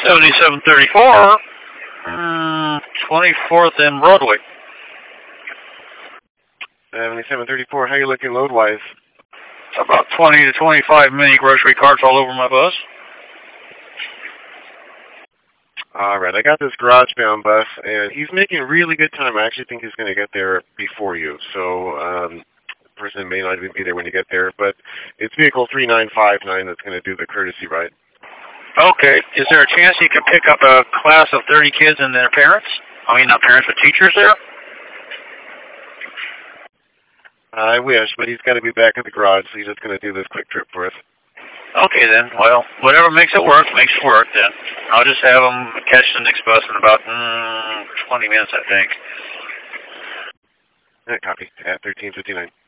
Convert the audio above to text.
7734, 24th and Broadway. 7734, how you looking load-wise? About 20 to 25 mini grocery carts all over my bus. All right, I got this garage-bound bus, and he's making really good time. I actually think he's going to get there before you, so the person may not even be there when you get there, but it's vehicle 3959 that's going to do the courtesy ride. Okay. Is there a chance he could pick up a class of 30 kids and their parents? I mean, not parents, but teachers there? I wish, but he's got to be back at the garage, so he's just going to do this quick trip for us. Okay, then. Well, whatever makes it work, makes it work, then. I'll just have him catch the next bus in about 20 minutes, I think. Copy. At 1359.